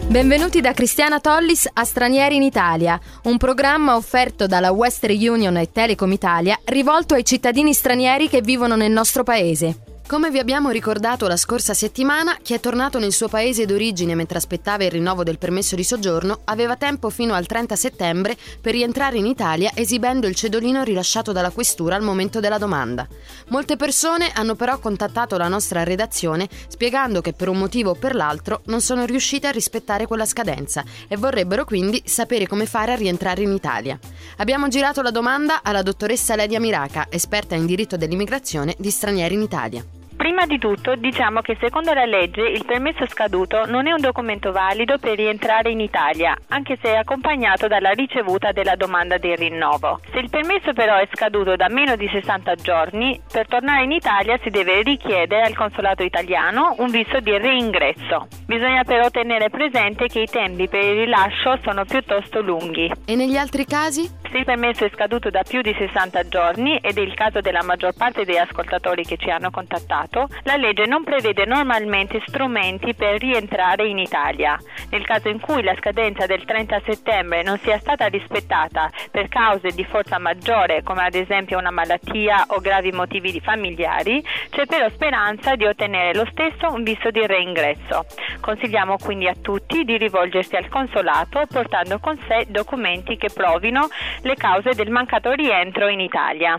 Benvenuti da Cristiana Tollis a Stranieri in Italia, un programma offerto dalla Western Union e Telecom Italia rivolto ai cittadini stranieri che vivono nel nostro paese. Come vi abbiamo ricordato la scorsa settimana, chi è tornato nel suo paese d'origine mentre aspettava il rinnovo del permesso di soggiorno aveva tempo fino al 30 settembre per rientrare in Italia esibendo il cedolino rilasciato dalla questura al momento della domanda. Molte persone hanno però contattato la nostra redazione spiegando che per un motivo o per l'altro non sono riuscite a rispettare quella scadenza e vorrebbero quindi sapere come fare a rientrare in Italia. Abbiamo girato la domanda alla dottoressa Ledia Miraca, esperta in diritto dell'immigrazione di Stranieri in Italia. Prima di tutto diciamo che secondo la legge il permesso scaduto non è un documento valido per rientrare in Italia, anche se è accompagnato dalla ricevuta della domanda di rinnovo. Se il permesso però è scaduto da meno di 60 giorni, per tornare in Italia si deve richiedere al consolato italiano un visto di reingresso. Bisogna però tenere presente che i tempi per il rilascio sono piuttosto lunghi. E negli altri casi? Se il permesso è scaduto da più di 60 giorni, ed è il caso della maggior parte degli ascoltatori che ci hanno contattato, la legge non prevede normalmente strumenti per rientrare in Italia. Nel caso in cui la scadenza del 30 settembre non sia stata rispettata per cause di forza maggiore, come ad esempio una malattia o gravi motivi familiari, c'è però speranza di ottenere lo stesso un visto di reingresso. Consigliamo quindi a tutti di rivolgersi al consolato portando con sé documenti che provino le cause del mancato rientro in Italia.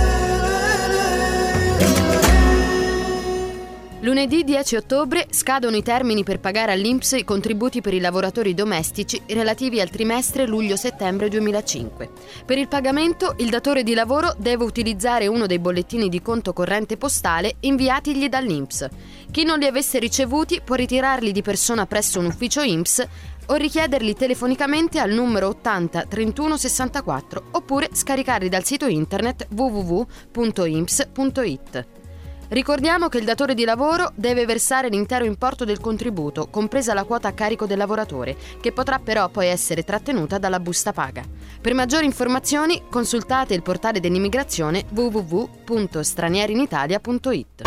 Lunedì 10 ottobre scadono i termini per pagare all'INPS i contributi per i lavoratori domestici relativi al trimestre luglio-settembre 2005. Per il pagamento, il datore di lavoro deve utilizzare uno dei bollettini di conto corrente postale inviatigli dall'INPS. Chi non li avesse ricevuti può ritirarli di persona presso un ufficio INPS o richiederli telefonicamente al numero 80 31 64 oppure scaricarli dal sito internet www.inps.it. Ricordiamo che il datore di lavoro deve versare l'intero importo del contributo, compresa la quota a carico del lavoratore, che potrà però poi essere trattenuta dalla busta paga. Per maggiori informazioni consultate il portale dell'immigrazione www.stranierinitalia.it.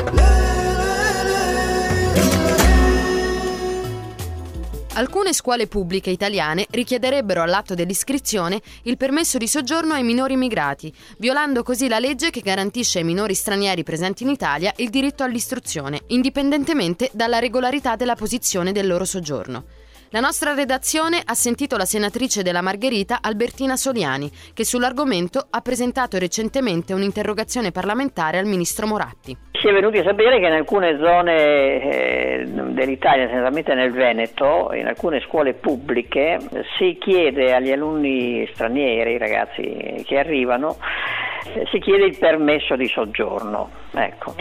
Alcune scuole pubbliche italiane richiederebbero all'atto dell'iscrizione il permesso di soggiorno ai minori immigrati, violando così la legge che garantisce ai minori stranieri presenti in Italia il diritto all'istruzione, indipendentemente dalla regolarità della posizione del loro soggiorno. La nostra redazione ha sentito la senatrice della Margherita Albertina Soliani, che sull'argomento ha presentato recentemente un'interrogazione parlamentare al ministro Moratti. Si è venuti a sapere che in alcune zone dell'Italia, essenzialmente nel Veneto, in alcune scuole pubbliche, si chiede agli alunni stranieri, ragazzi che arrivano, si chiede il permesso di soggiorno. Ecco,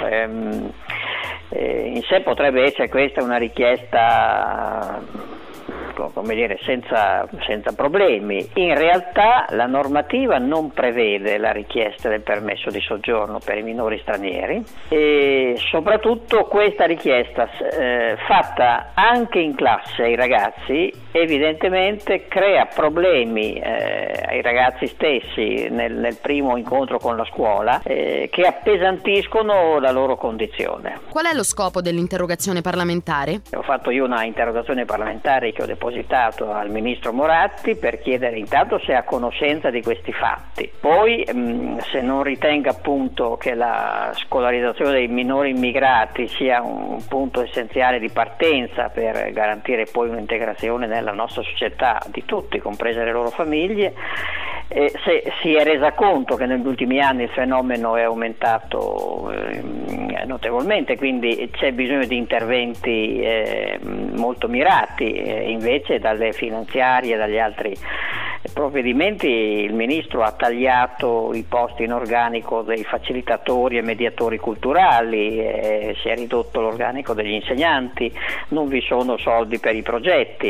in sé potrebbe essere questa una richiesta, come dire, senza problemi. In realtà la normativa non prevede la richiesta del permesso di soggiorno per i minori stranieri e soprattutto questa richiesta fatta anche in classe ai ragazzi evidentemente crea problemi ai ragazzi stessi nel primo incontro con la scuola che appesantiscono la loro condizione. Qual è lo scopo dell'interrogazione parlamentare? Ho fatto io una interrogazione parlamentare che ho depositato al ministro Moratti per chiedere intanto se è a conoscenza di questi fatti, poi se non ritenga appunto che la scolarizzazione dei minori immigrati sia un punto essenziale di partenza per garantire poi un'integrazione nella nostra società di tutti, comprese le loro famiglie, se si è resa conto che negli ultimi anni il fenomeno è aumentato notevolmente, quindi c'è bisogno di interventi molto mirati, invece dalle finanziarie e dagli altri provvedimenti il ministro ha tagliato i posti in organico dei facilitatori e mediatori culturali, si è ridotto l'organico degli insegnanti, non vi sono soldi per i progetti.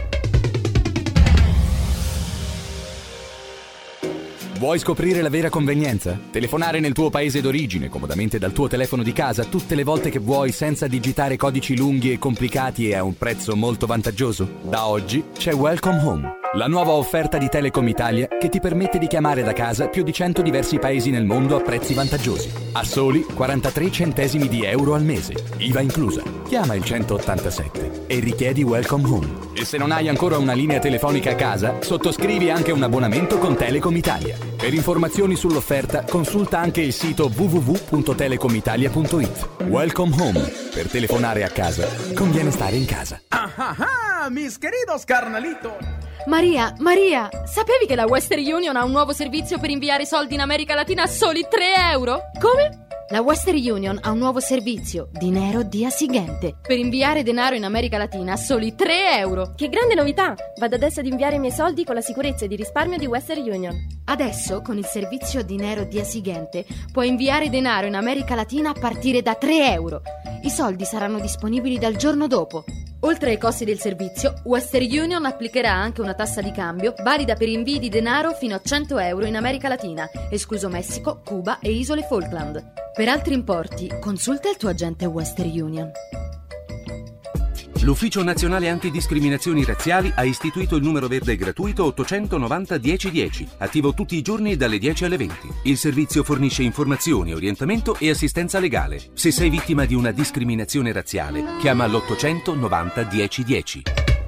Vuoi scoprire la vera convenienza? Telefonare nel tuo paese d'origine, comodamente dal tuo telefono di casa, tutte le volte che vuoi, senza digitare codici lunghi e complicati e a un prezzo molto vantaggioso? Da oggi c'è Welcome Home. La nuova offerta di Telecom Italia che ti permette di chiamare da casa più di 100 diversi paesi nel mondo a prezzi vantaggiosi. A soli 43 centesimi di euro al mese, IVA inclusa. Chiama il 187 e richiedi Welcome Home. E se non hai ancora una linea telefonica a casa, sottoscrivi anche un abbonamento con Telecom Italia. Per informazioni sull'offerta, consulta anche il sito www.telecomitalia.it. Welcome Home. Per telefonare a casa, conviene stare in casa. Mis queridos carnalitos. Maria, sapevi che la Western Union ha un nuovo servizio per inviare soldi in America Latina a soli 3 euro? Come? La Western Union ha un nuovo servizio, Dinero Dia Siguiente, per inviare denaro in America Latina a soli 3 euro. Che grande novità! Vado adesso ad inviare i miei soldi con la sicurezza e di risparmio di Western Union. Adesso, con il servizio Dinero Dia Siguiente, puoi inviare denaro in America Latina a partire da 3 euro. I soldi saranno disponibili dal giorno dopo. Oltre ai costi del servizio, Western Union applicherà anche una tassa di cambio valida per invii di denaro fino a 100 euro in America Latina, escluso Messico, Cuba e Isole Falkland. Per altri importi, consulta il tuo agente Western Union. L'Ufficio Nazionale Antidiscriminazioni Razziali ha istituito il numero verde gratuito 890 1010, attivo tutti i giorni dalle 10 alle 20. Il servizio fornisce informazioni, orientamento e assistenza legale. Se sei vittima di una discriminazione razziale, chiama l'890 1010.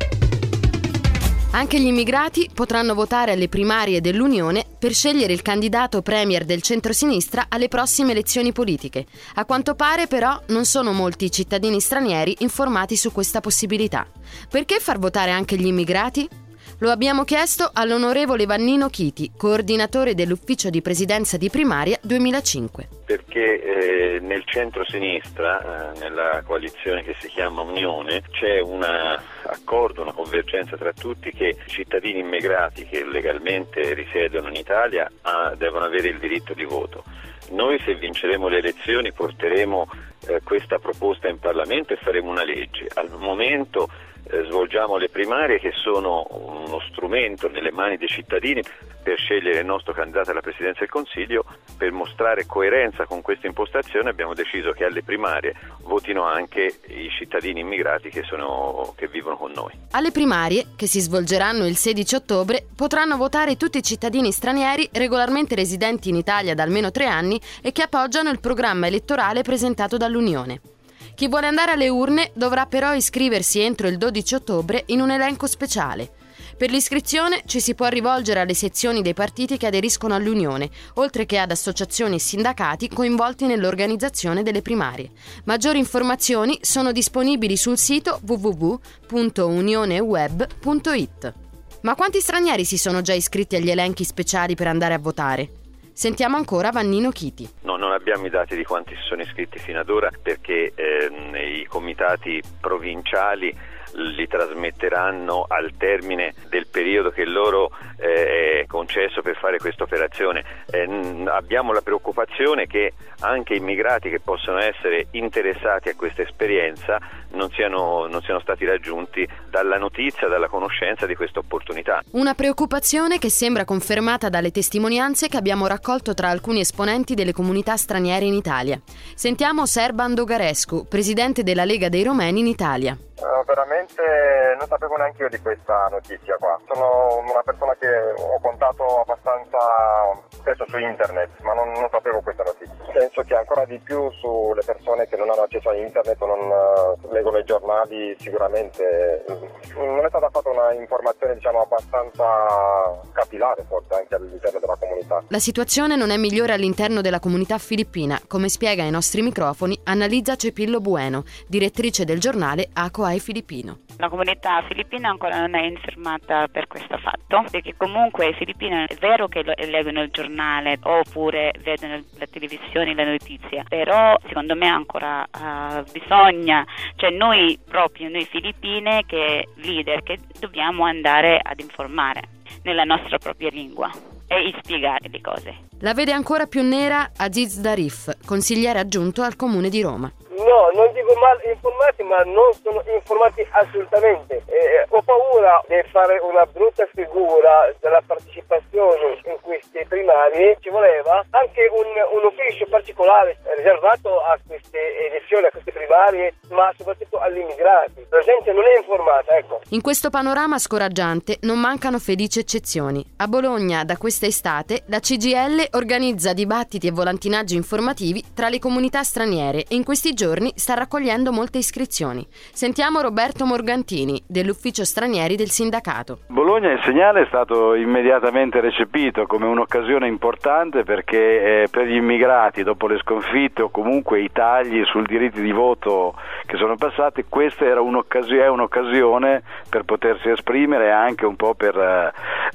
Anche gli immigrati potranno votare alle primarie dell'Unione per scegliere il candidato premier del centrosinistra alle prossime elezioni politiche. A quanto pare, però, non sono molti i cittadini stranieri informati su questa possibilità. Perché far votare anche gli immigrati? Lo abbiamo chiesto all'onorevole Vannino Chiti, coordinatore dell'ufficio di presidenza di primaria 2005. Perché nel centro-sinistra, nella coalizione che si chiama Unione, c'è un accordo, una convergenza tra tutti che i cittadini immigrati che legalmente risiedono in Italia devono avere il diritto di voto. Noi, se vinceremo le elezioni, porteremo questa proposta in Parlamento e faremo una legge. Al momento svolgiamo le primarie, che sono uno strumento nelle mani dei cittadini per scegliere il nostro candidato alla Presidenza del Consiglio. Per mostrare coerenza con questa impostazione abbiamo deciso che alle primarie votino anche i cittadini immigrati che vivono con noi. Alle primarie, che si svolgeranno il 16 ottobre, potranno votare tutti i cittadini stranieri regolarmente residenti in Italia da almeno 3 anni e che appoggiano il programma elettorale presentato dall'Unione. Chi vuole andare alle urne dovrà però iscriversi entro il 12 ottobre in un elenco speciale. Per l'iscrizione ci si può rivolgere alle sezioni dei partiti che aderiscono all'Unione, oltre che ad associazioni e sindacati coinvolti nell'organizzazione delle primarie. Maggiori informazioni sono disponibili sul sito www.unioneweb.it. Ma quanti stranieri si sono già iscritti agli elenchi speciali per andare a votare? Sentiamo ancora Vannino Chiti. No, non abbiamo i dati di quanti si sono iscritti fino ad ora, perché i comitati provinciali li trasmetteranno al termine del periodo che loro è concesso per fare questa operazione. Abbiamo la preoccupazione che anche immigrati che possono essere interessati a questa esperienza non siano stati raggiunti dalla notizia, dalla conoscenza di questa opportunità. Una preoccupazione che sembra confermata dalle testimonianze che abbiamo raccolto tra alcuni esponenti delle comunità straniere in Italia. Sentiamo Serban Dogarescu, presidente della Lega dei Romeni in Italia. Veramente non sapevo neanche io di questa notizia qua. Sono una persona che ho contato abbastanza spesso su internet, ma non sapevo questa notizia. Penso che ancora di più sulle persone che non hanno accesso a internet o non leggono i giornali, sicuramente non è stata fatta una informazione abbastanza capillare, forse anche all'interno della comunità. La situazione non è migliore all'interno della comunità filippina, come spiega ai nostri microfoni Annalisa Cepillo Bueno, direttrice del giornale ACOAI Filippino. La comunità filippina ancora non è informata per questo fatto, perché comunque i filippini è vero che leggono il giornale oppure vedono la televisione, le notizie, però secondo me ancora bisogna, noi filippine che leader che dobbiamo andare ad informare nella nostra propria lingua e spiegare le cose. La vede ancora più nera Aziz Darif, consigliere aggiunto al Comune di Roma. No, non devo mal informati ma non sono informati assolutamente. Ho paura di fare una brutta figura della partecipazione in queste primarie. Ci voleva anche un ufficio particolare riservato a queste elezioni, a queste primarie, ma soprattutto agli immigrati. La gente non è informata, ecco. In questo panorama scoraggiante non mancano felici eccezioni. A Bologna, da questa estate, la CGIL organizza dibattiti e volantinaggi informativi tra le comunità straniere e in questi giorni sta raccogliendo molte iscrizioni. Sentiamo Roberto Morgantini, dell'ufficio stranieri del sindacato. Bologna, il segnale è stato immediatamente recepito come un'occasione importante perché per gli immigrati, dopo le sconfitte o comunque i tagli sul diritti di voto che sono passati, questa era un'occasione per potersi esprimere, anche un po' per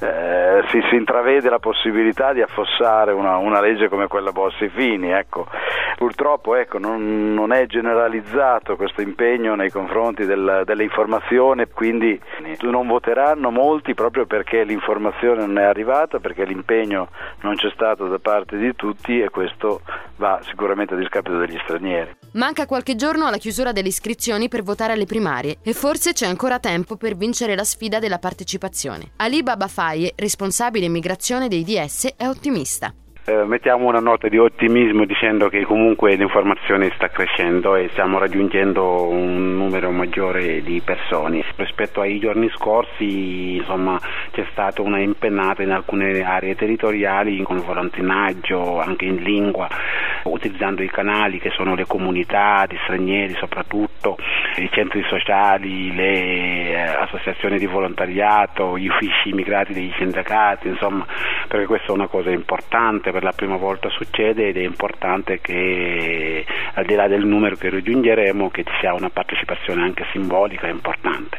si intravede la possibilità di affossare una legge come quella Bossi-Fini. Ecco. Purtroppo non è generalizzato questo impegno nei confronti dell'informazione, quindi non voteranno molti proprio perché l'informazione non è arrivata, perché l'impegno non c'è stato da parte di tutti, e questo va sicuramente a discapito degli stranieri. Manca qualche giorno alla chiusura delle iscrizioni per votare alle primarie e forse c'è ancora tempo per vincere la sfida della partecipazione. Ali Babafaye, responsabile immigrazione dei DS, è ottimista. Mettiamo una nota di ottimismo dicendo che comunque l'informazione sta crescendo e stiamo raggiungendo un numero maggiore di persone. Rispetto ai giorni scorsi, insomma, c'è stata una impennata in alcune aree territoriali con volantinaggio anche in lingua, utilizzando i canali che sono le comunità di stranieri, soprattutto i centri sociali, le associazioni di volontariato, gli uffici immigrati degli sindacati, insomma, perché questa è una cosa importante. Per la prima volta succede ed è importante che al di là del numero che raggiungeremo che ci sia una partecipazione anche simbolica importante.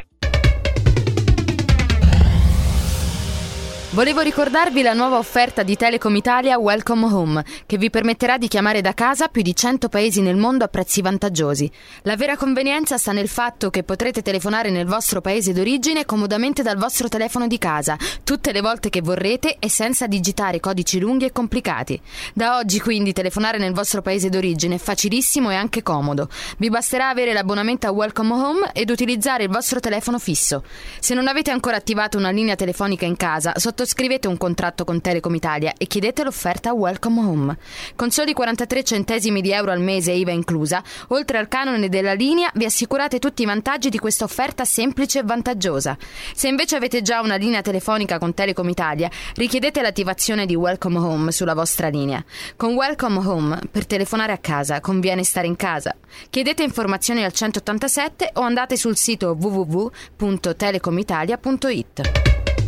Volevo ricordarvi la nuova offerta di Telecom Italia Welcome Home, che vi permetterà di chiamare da casa più di 100 paesi nel mondo a prezzi vantaggiosi. La vera convenienza sta nel fatto che potrete telefonare nel vostro paese d'origine comodamente dal vostro telefono di casa, tutte le volte che vorrete e senza digitare codici lunghi e complicati. Da oggi quindi telefonare nel vostro paese d'origine è facilissimo e anche comodo. Vi basterà avere l'abbonamento a Welcome Home ed utilizzare il vostro telefono fisso. Se non avete ancora attivato una linea telefonica in casa, sottoscrivete un contratto con Telecom Italia e chiedete l'offerta Welcome Home. Con soli 43 centesimi di euro al mese IVA inclusa, oltre al canone della linea, vi assicurate tutti i vantaggi di questa offerta semplice e vantaggiosa. Se invece avete già una linea telefonica con Telecom Italia, richiedete l'attivazione di Welcome Home sulla vostra linea. Con Welcome Home, per telefonare a casa, conviene stare in casa. Chiedete informazioni al 187 o andate sul sito www.telecomitalia.it.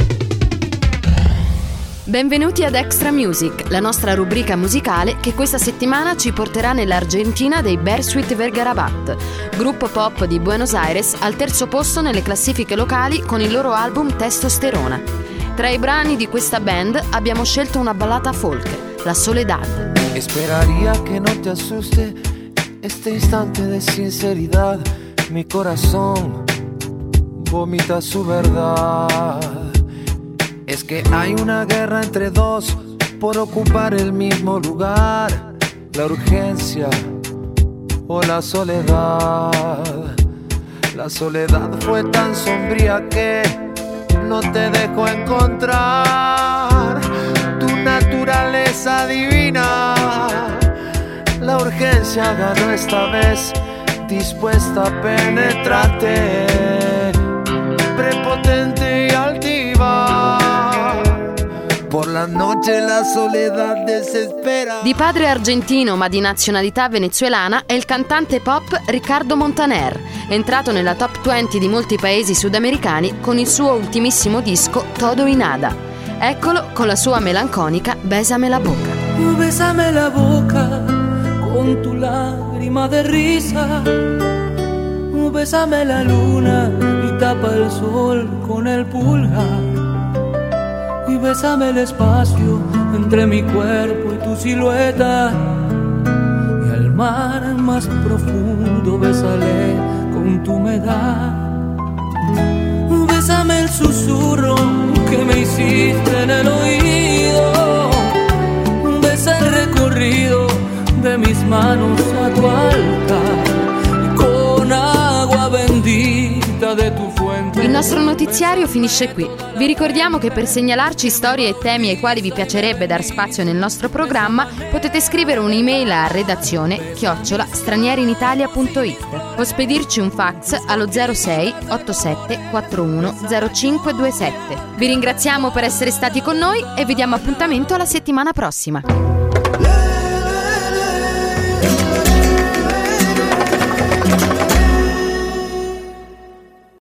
Benvenuti ad Extra Music, la nostra rubrica musicale che questa settimana ci porterà nell'Argentina dei Bersuit Vergarabat, gruppo pop di Buenos Aires al terzo posto nelle classifiche locali con il loro album Testosterona. Tra i brani di questa band abbiamo scelto una ballata folk, La Soledad. Esperaría que no te asuste este instante de sinceridad, mi corazón vomita su verdad. Es que hay una guerra entre dos por ocupar el mismo lugar, la urgencia o la soledad. La soledad fue tan sombría que no te dejó encontrar tu naturaleza divina. La urgencia ganó esta vez, dispuesta a penetrarte, prepotente y altiva. Por la noche la soledad desespera. Di padre argentino ma di nazionalità venezuelana è il cantante pop Ricardo Montaner, entrato nella top 20 di molti paesi sudamericani con il suo ultimissimo disco Todo y Nada. Eccolo con la sua melanconica Bésame la boca. Bésame la boca con tu lágrima de risa. Bésame la luna y tapa el sol con el pulgar. Y bésame el espacio entre mi cuerpo y tu silueta. Y al mar más profundo bésale con tu humedad. Bésame el susurro que me hiciste en el oído. Besa el recorrido de mis manos a tu altar. Y con cerquita de tu fuente. Il nostro notiziario finisce qui. Vi ricordiamo che per segnalarci storie e temi ai quali vi piacerebbe dar spazio nel nostro programma potete scrivere un'email a redazione@stranierinitalia.it o spedirci un fax allo 06 87 41 05 27. Vi ringraziamo per essere stati con noi e vi diamo appuntamento alla settimana prossima.